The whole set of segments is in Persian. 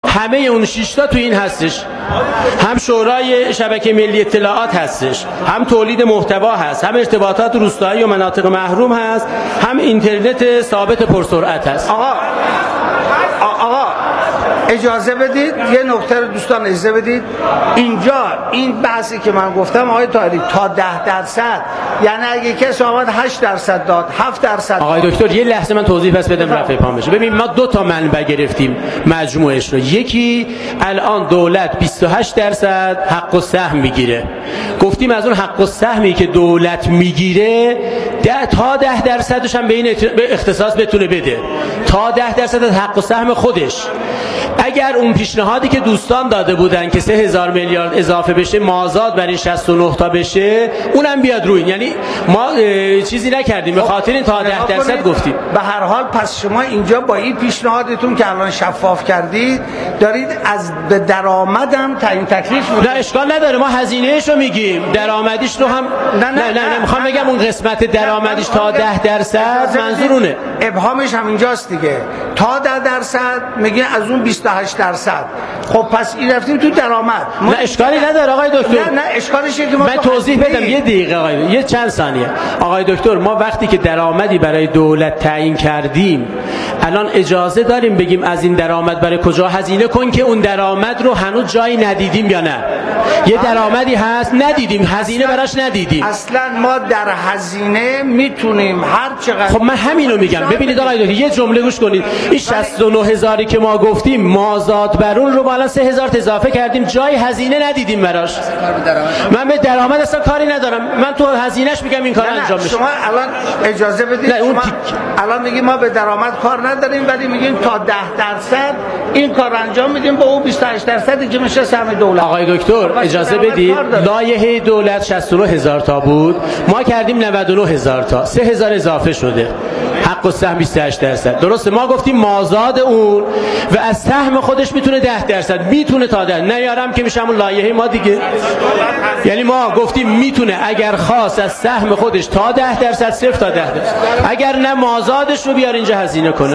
همه اون 6 تا تو این هستش، هم شورای شبکه ملی اطلاعات هستش، هم تولید محتوا هست، هم ارتباطات روستایی و مناطق محروم هست، هم اینترنت ثابت پرسرعت هست. آقا اجازه بدید یه نکته رو دوستان اجازه بدید. اینجا این بحثی که من گفتم آقای طاهری تا 10%، یعنی اگه کسی آمد 8% داد 7%. آقای دکتر یه لحظه من توضیح پس بدم رفع پام بشه. ببین ما 2 تا منبع گرفتیم مجموعش رو. یکی الان دولت 28% حق السهم میگیره، گفتیم از اون حق السهمی که دولت میگیره تا 10% هم به این اختصاص بتونه بده، تا 10% از حق السهم خودش. اگر اون پیشنهادی که دوستان داده بودن که 3000 میلیارد اضافه بشه مازاد بر این 69 تا بشه، اونم بیاد روی. یعنی ما چیزی نکردیم، به خاطر این تا 10% گفتیم. به هر حال پس شما اینجا با این پیشنهادتون که الان شفاف کردید دارید از به درآمدم تعیین تکلیف میکنید. نه اشکال نداره، ما هزینه‌اش رو میگیم، درآمدیش رو هم نه میخوام بگم اون قسمت درآمدیش تا 10% منظورونه. ابهامش هم اینجاست دیگه، تا 10% میگه از اون 28%. خب پس این رفتیم تو درآمد. نه اشکالی نداره آقای دکتر. نه اشکالش اینه که ما من توضیح بدم یه دقیقه آقای، یه چند ثانیه. آقای دکتر ما وقتی که درآمدی برای دولت تعیین کردیم، الان اجازه داریم بگیم از این درآمد برای کجا هزینه کن که اون درآمد رو هنوز جایی ندیدیم یا نه؟ یه درآمدی هست ندیدیم، هزینه براش ندیدیم. اصلا ما در هزینه میتونیم هر چقدر. خب من همینو میگم. ببینید آقای دکتر یه جمله گوش کنید. این 69000 که ما گفتیم مازاد بر اون رو بالا 3000 اضافه کردیم، جای هزینه ندیدیم براش. من به درآمد اصلا کاری ندارم، من تو هزینهش میگم این کار انجام بشه. شما الان اجازه بدید، شما الان میگیم ما به درآمد کار نداریم ولی میگیم تا 10% این کار انجام میدیم با اون 28% که میشه سهم دولت. آقای دکتر اجازه بدید، لایحه دولت 69000 تا بود، ما کردیم 99000 تا، 3000 اضافه شده، حق السهم 28%. درسته، ما گفتیم مازاد اون و از سهم خودش میتونه 10%، میتونه تا 10 نیارم که میشه همون لایحه ما دیگه. یعنی ما گفتیم میتونه اگر خواست از سهم خودش تا 10%، صفر تا 10%، اگر نه مازادش رو بیار اینجا هزینه کنه.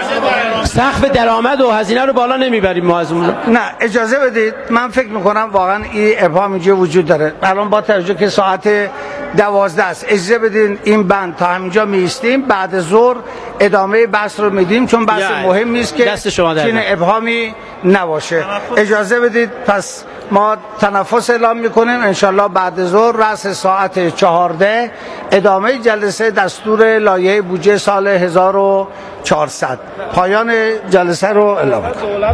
سقف درآمد و هزینه رو بالا نمیبریم ما از اون. نه اجازه بدید، من فکر میکنم واقعا این ابهام اینجا وجود داره. الان با توجه که ساعت 12 است، اجازه بدین این بند تا همینجا میستیم، بعد ظهر ادامه بحث رو میدیم چون بحث مهمی است که چین ابهامی نباشه. اجازه بدید پس ما تنفس اعلام میکنیم، انشالله بعد ظهر رأس ساعت 14 ادامه جلسه دستور لایحه بودجه سال 1400. پایان جلسه رو اعلام میکنیم.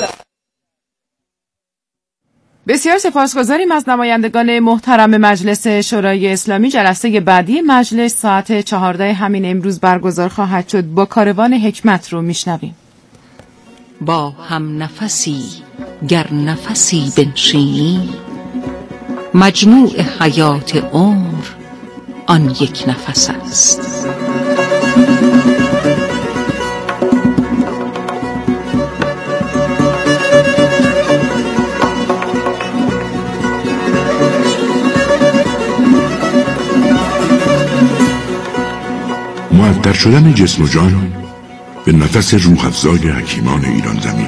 بسیار سپاسگزاریم از نمایندگان محترم مجلس شورای اسلامی. جلسه بعدی مجلس ساعت 14 همین امروز برگزار خواهد شد. با کاروان حکمت رو میشنویم. با هم نفسی گر نفسی بنشینی، مجموع حیات عمر آن یک نفس است. معطر شدن جسم و جان به نفس روح افزای حکیمان ایران زمین.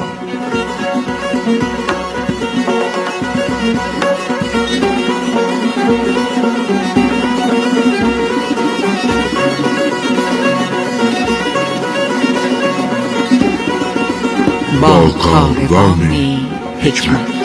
با کاروان حکمت.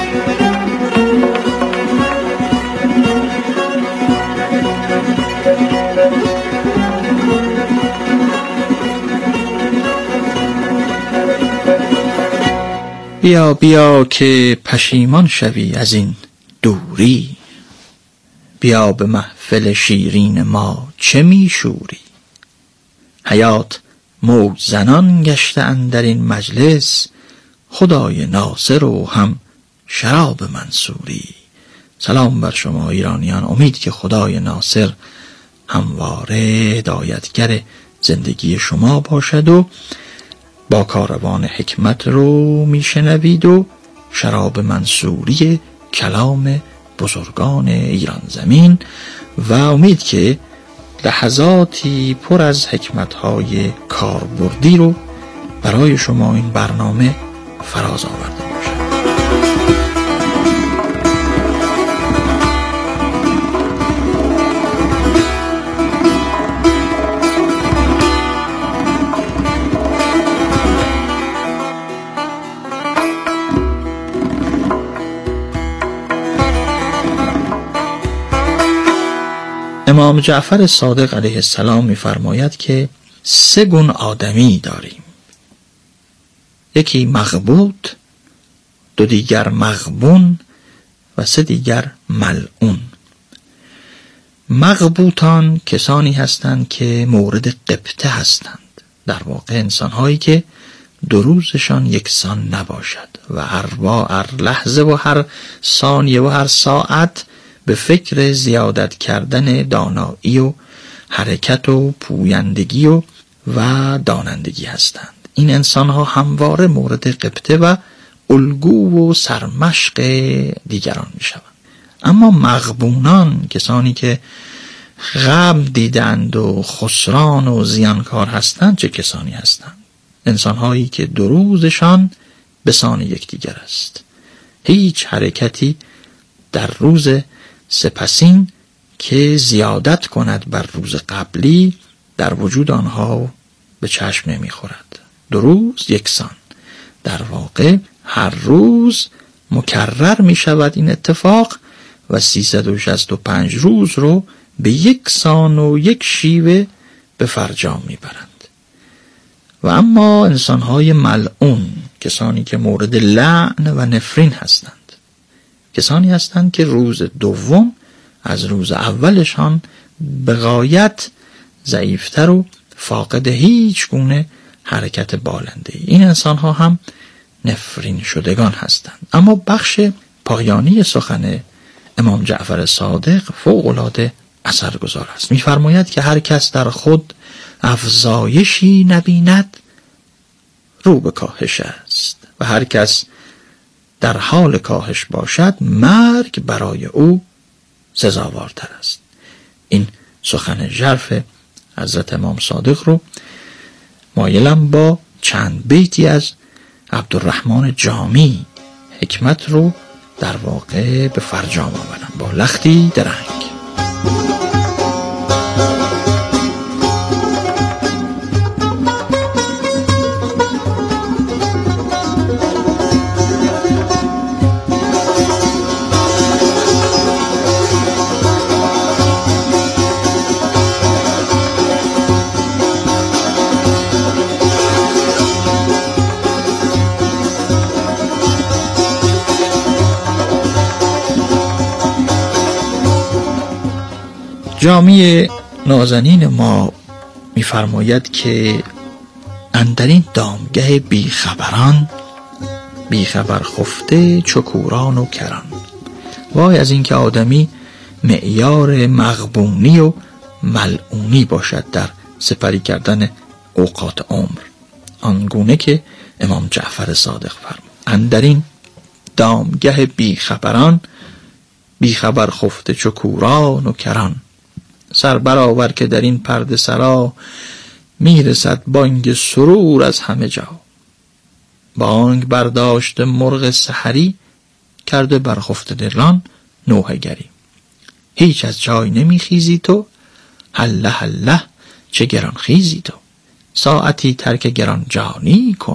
بیا بیا که پشیمان شوی از این دوری، بیا به محفل شیرین ما چه می شوری. حیات موج زنان گشته اندر این مجلس، خدای ناصر و هم شراب منصوری. سلام بر شما ایرانیان، امید که خدای ناصر همواره هدایتگر زندگی شما باشد و با کاروان حکمت رو میشنوید و شراب منصوری کلام بزرگان ایران زمین و امید که لحظاتی پر از حکمت‌های کاربردی رو برای شما این برنامه فراز آورده باشد. امام جعفر صادق علیه السلام می‌فرماید که 3 گون آدمی داریم، یکی مغبوط، 2 دیگر مغبون و 3 دیگر ملعون. مغبوطان کسانی هستند که مورد غبطه هستند، در واقع انسان‌هایی که 2 روزشان یکسان نباشد و هر لحظه و هر ثانیه و هر ساعت به فکر زیادت کردن دانایی و حرکت و پویندگی و دانندگی هستند. این انسان ها همواره مورد غبطه و الگو و سرمشق دیگران می شوند. اما مغبونان، کسانی که غم دیدند و خسران و زیانکار هستند، چه کسانی هستند؟ انسان هایی که 2 روزشان به سان یکدیگر است. هیچ حرکتی در روز سپسین که زیادت کند بر روز قبلی در وجود آنها به چشم نمی خورد. 2 روز یکسان، در واقع هر روز مکرر می شود این اتفاق و 365 روز رو به یک سان و یک شیوه به فرجام می برند. و اما انسانهای ملعون، کسانی که مورد لعن و نفرین هستند، کسانی هستند که روز دوم از روز اولشان به غایت ضعیفتر و فاقد هیچ گونه حرکت بالنده. این انسان ها هم نفرین شدگان هستند. اما بخش پایانی سخن امام جعفر صادق فوق‌العاده اثرگذار است. می‌فرماید که هر کس در خود افزایشی نبیند رو به کاهش است و هر کس در حال کاهش باشد مرگ برای او سزاوارتر است. این سخن ژرف حضرت امام صادق رو مایلم با چند بیتی از عبدالرحمن جامی حکمت رو در واقع به فرجام آورم با لختی درنگ. جامی نازنین ما می‌فرماید که اندرین دامگه بیخبران، بیخبر خفته چکوران و کران. وای از این که آدمی معیار مغبونی و ملعونی باشد در سپری کردن اوقات عمر، آنگونه که امام جعفر صادق فرمود اندرین دامگه بیخبران، بیخبر خفته چکوران و کران. سر برآور که در این پرده سرا، میرسد بانگ سرور از همه جا. بانگ برداشت مرغ سحری، کرده بر خفته دلان نوحه گری. هیچ از جای نمیخیزی تو، هله هله چه گران خیزی تو. ساعتی ترک گران جانی کن،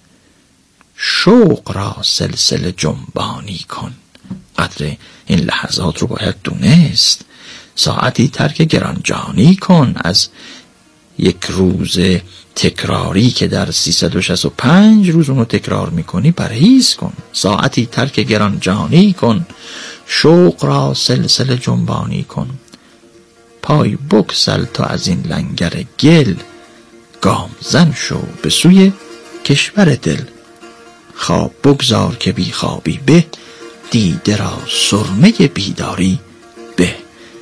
شوق را سلسله جنبانی کن. قدر این لحظات رو باید دونست. ساعتی ترک گرانجانی کن، از یک روز تکراری که در 365 روز اونو تکرار میکنی پرهیز کن. ساعتی ترک گرانجانی کن، شوق را سلسله جنبانی کن. پای بگسل تو از این لنگر گل، گام زن شو به سوی کشور دل. خواب بگذار که بی خوابی به، دیده را سرمه بیداری به.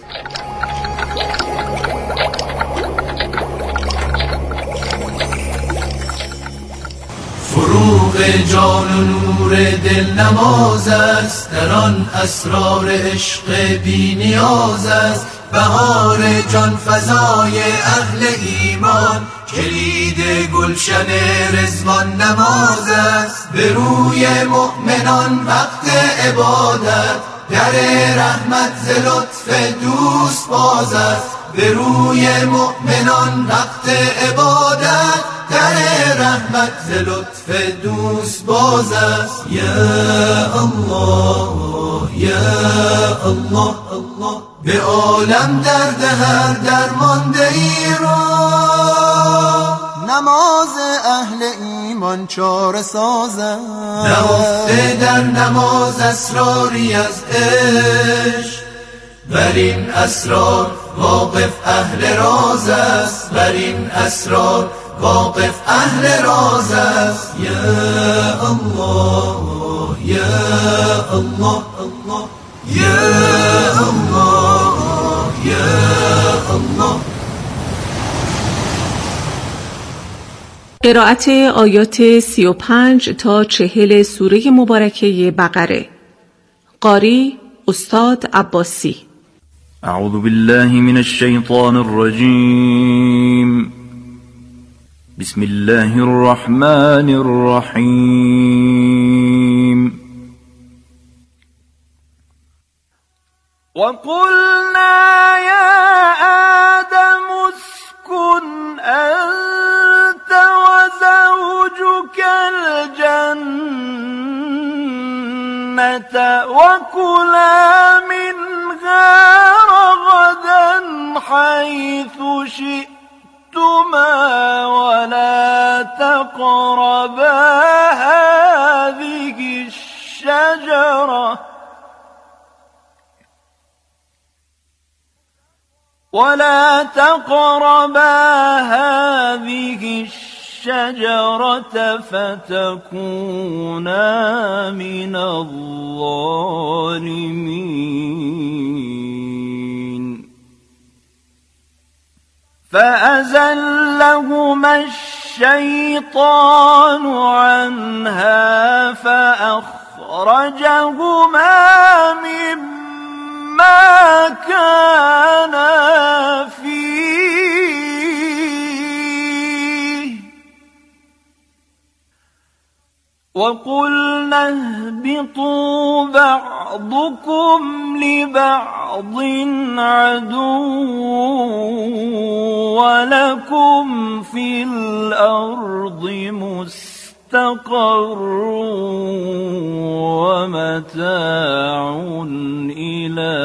فروغ جان و نور دل نماز است، در آن اسرار عشق بی نیاز است. بهار جان فزای اهل ایمان کلید گلشن رضوان نماز است، به روی مؤمنان وقت عبادت، در رحمت ز لطف دوست باز است، به روی مؤمنان وقت عبادت، در رحمت ز لطف دوست باز است. یا الله یا الله الله، به عالم درد هر درمانده ای را نماز اهل ایمان چاره سازد. نهفته در نماز اسراری از عشق، بر این اسرار واقف اهل راز است، بر این اسرار واقف اهل راز است. یا الله یا الله الله، یا الله یا الله. قرائت آیات 35 تا 40 سوره مبارکه بقره. قاری استاد عباسی. اعوذ بالله من الشیطان الرجیم. بسم الله الرحمن الرحیم. وقلنا يا آدم اسكن أنت وزوجك الجنة وكلا منها رغدا حيث شئتما ولا تقربا هذه الشجرة فتكونا من الظالمين. فأزلهما الشيطان عنها فأخرجهما مما كانا فيه وقلنا اهبطوا بعضكم لبعض عدو ولكم في الأرض مستقر ومتاع إلى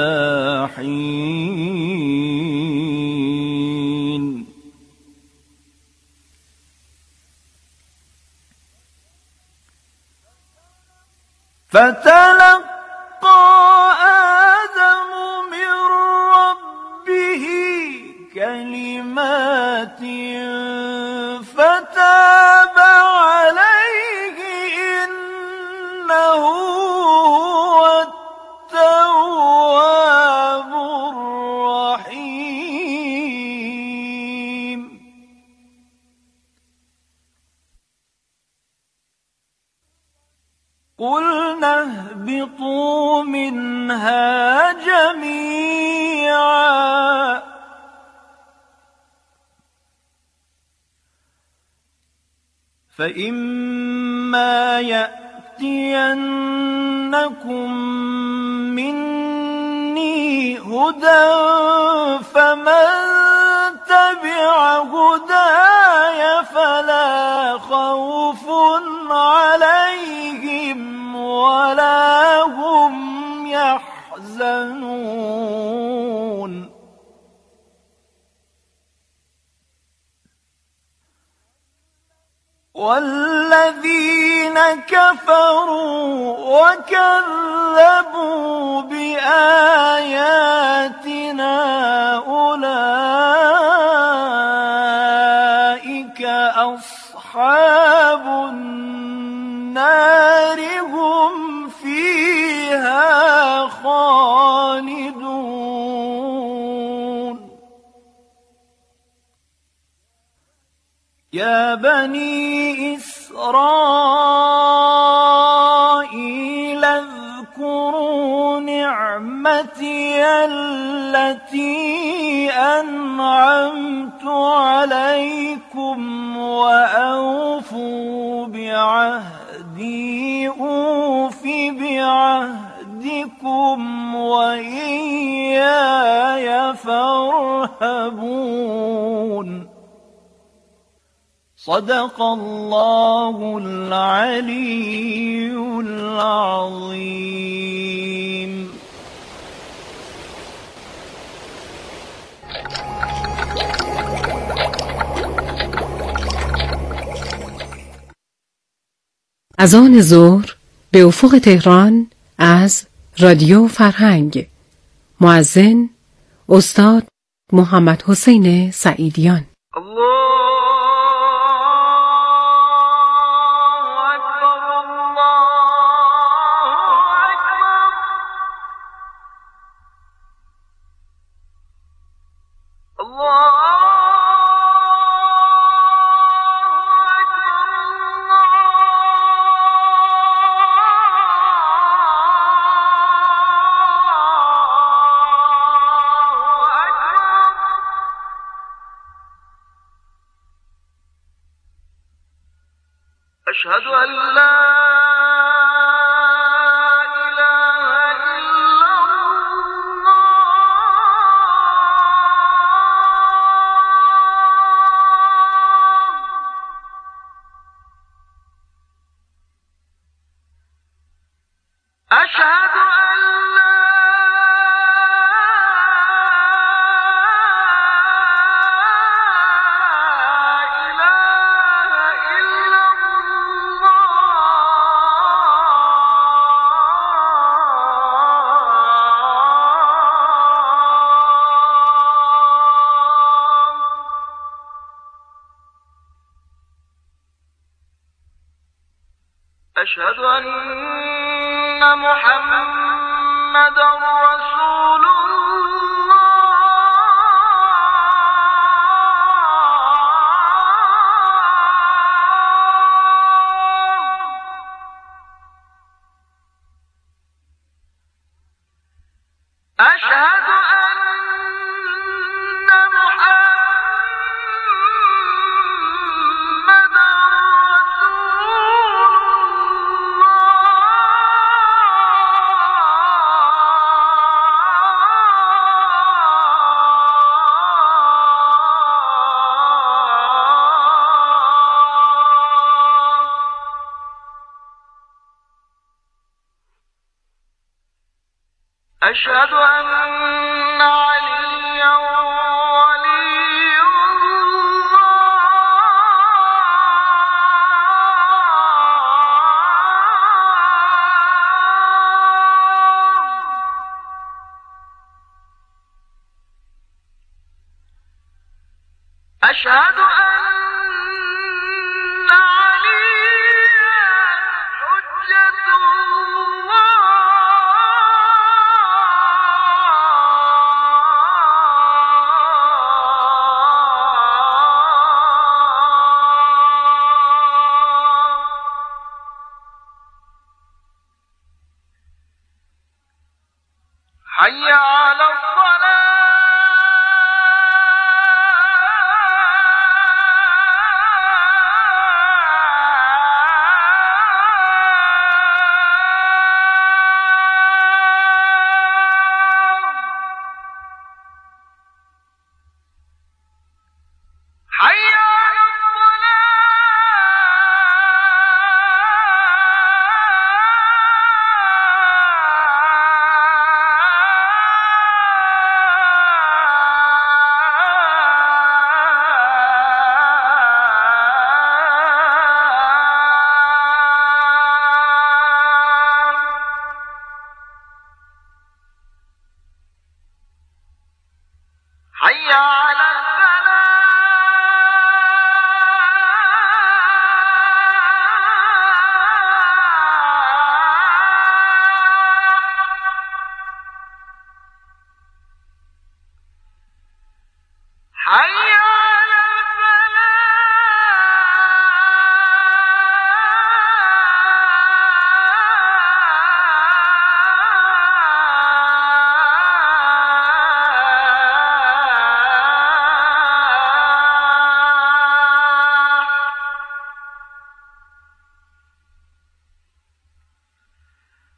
حين. فتلقى آدم من ربه كلمات فتاب عليه إنه هو التواب الرحيم. قلنا اهبطوا منها جميعا فإما يأتينكم مني هدى فمن تبع هداي فلا خوف عليهم ولا هم يحزنون. والذين كفروا وكذبوا بآياتنا أولئك أصحاب النار هم فيها خالدون. يا بني إسرائيل اذكروا نعمتي التي أنعمت عليكم وأوفوا بعهدي أوف بعهدكم وإياي فارهبون. صدق الله العلي العظيم. اذان ظهر به افق تهران از رادیو فرهنگ. مؤذن استاد محمد حسین سعیدیان. أشهد أن لا إله إلا الله. أشهد أن لا أشهد أن محمدًا رسول الله. أشهد أن محمدًا أشهد أن عليا ولي الله. أشهد أن عليا حجة الله. حي على الصلاة. حي على الصلاة.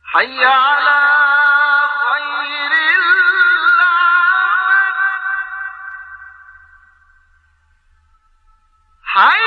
حي على خير العمل حي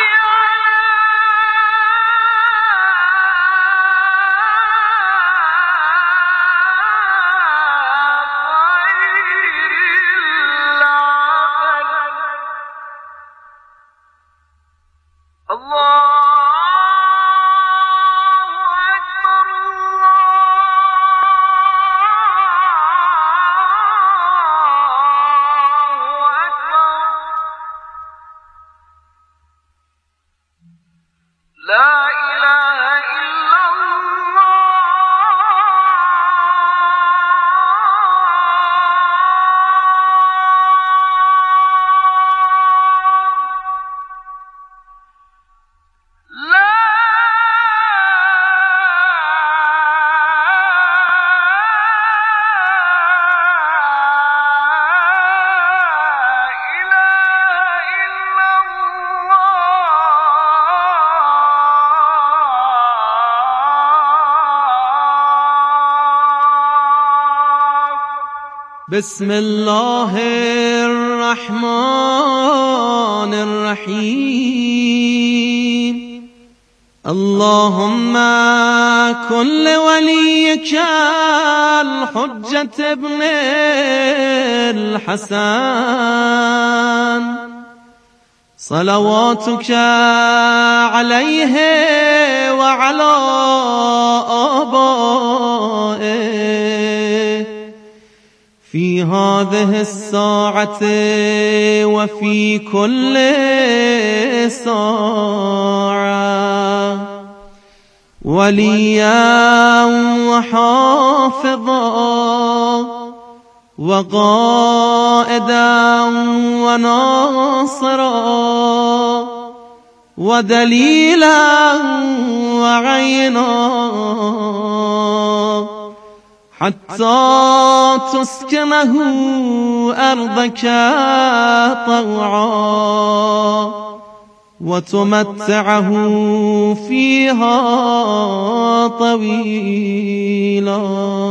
بسم الله الرحمن الرحيم اللهم كن لوليك الحجة ابن الحسن صلواتك عليه وعلى آبائه في هذه الساعة وفي كل ساعة وليا وحافظا وقائدا وناصرا ودليلا وعينا حتى تسكنه أرضك طوعا وتمتعه فيها طويلا.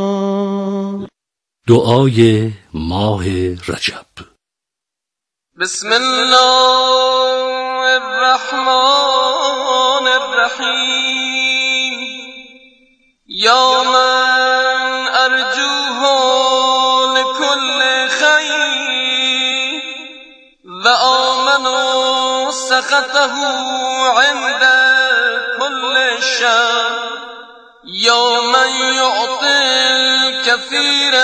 دعای ماه رجب. بسم الله الرحمن الرحیم. یا من ارجوه لكل خیر و آمنوا سخطه عند كل شر. یا من یعطی الكثير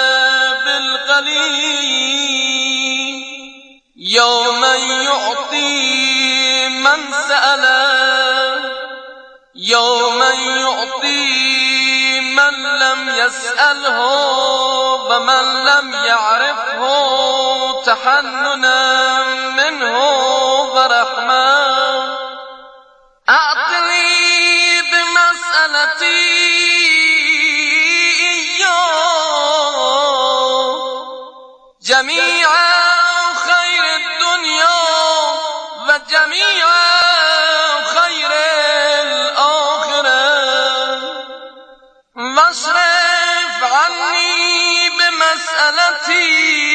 بالقلیل. یا من یعطی من سأله. یا من یعطی من لم يسأله ومن لم يعرفه تحننا منه ورحمة. أعطني بمسألتي إياه جميع خير الدنيا وجميع خير الآخرة واصرف عني بمسألتي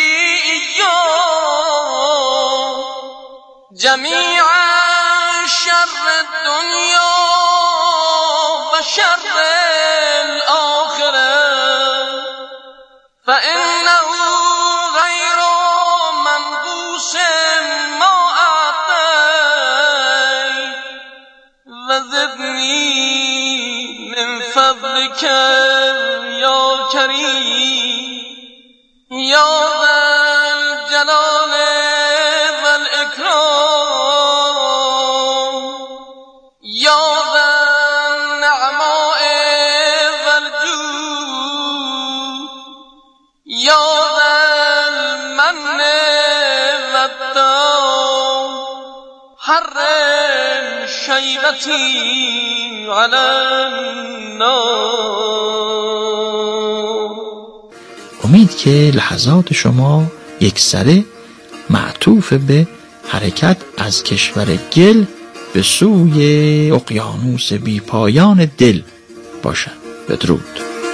إياه جميع شر الدنيا وشر الآخرة فإنه غير منقوص ما أعطيت وزدني من فضلك يا كريم يا ذا الجلال والإكرام يا ذا النعماء والجود يا ذا المن والدام. حرم شيبتي على النار. امید که لحظات شما یکسره معطوف به حرکت از کشور گل به سوی اقیانوس بی پایان دل باشد. بدرود.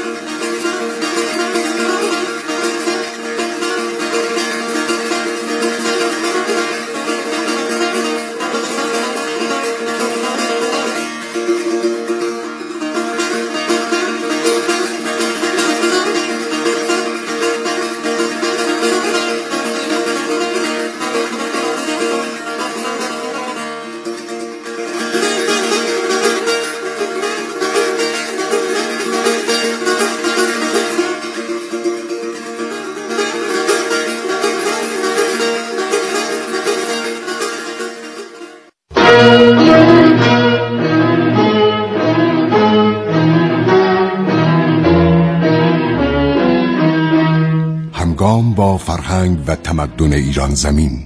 پیغام با فرهنگ و تمدن ایران زمین.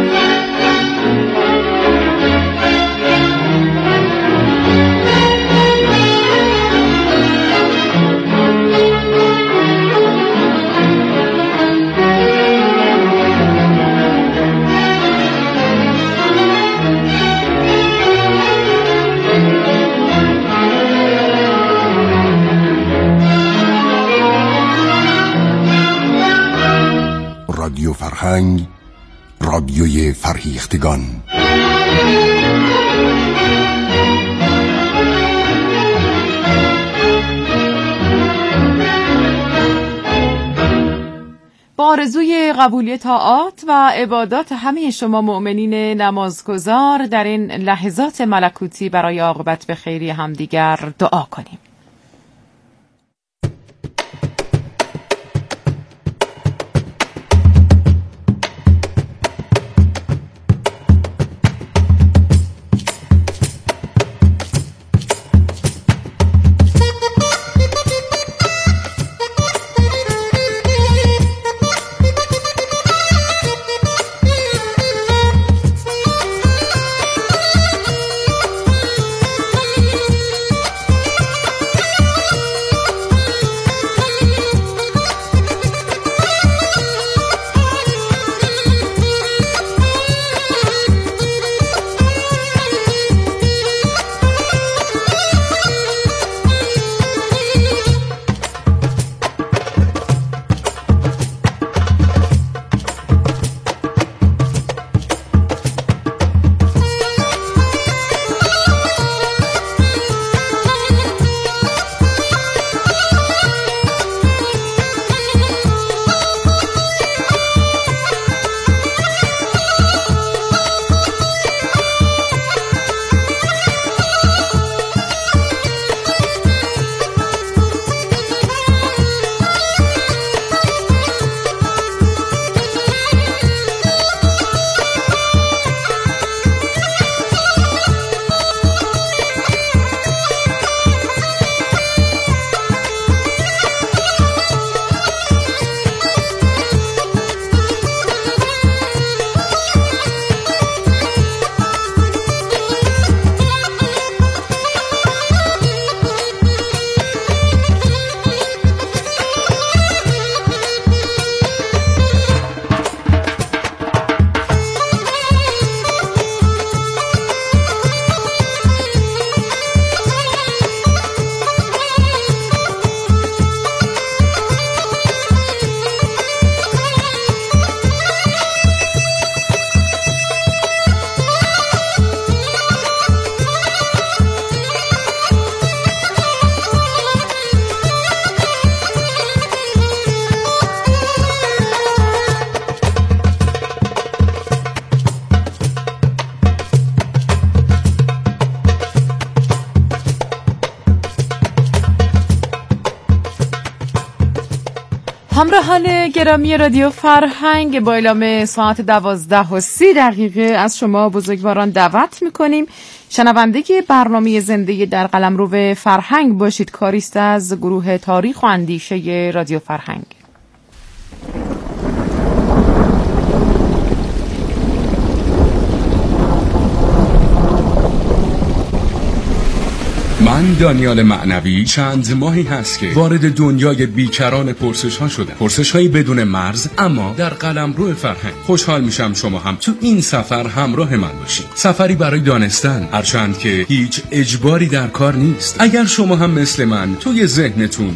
رادیو فرهنگ، رادیوی فرهیختگان. با آرزوی قبولی طاعات و عبادات همه شما مؤمنین نمازگزار در این لحظات ملکوتی برای عاقبت به خیری همدیگر دعا کنیم. همراهان گرامی رادیو فرهنگ، با اعلام ساعت 12:30 از شما بزرگواران دعوت میکنیم شنونده برنامه زنده در قلمرو فرهنگ باشید. کاریست از گروه تاریخ و اندیشه رادیو فرهنگ. من دانیال معنوی چند ماهی هست که وارد دنیای بیکران پرسش ها شدم، پرسش هایی بدون مرز اما در قلمرو فرهنگ. خوشحال میشم شما هم تو این سفر همراه من باشید، سفری برای دانستن، هرچند که هیچ اجباری در کار نیست. اگر شما هم مثل من توی ذهنتون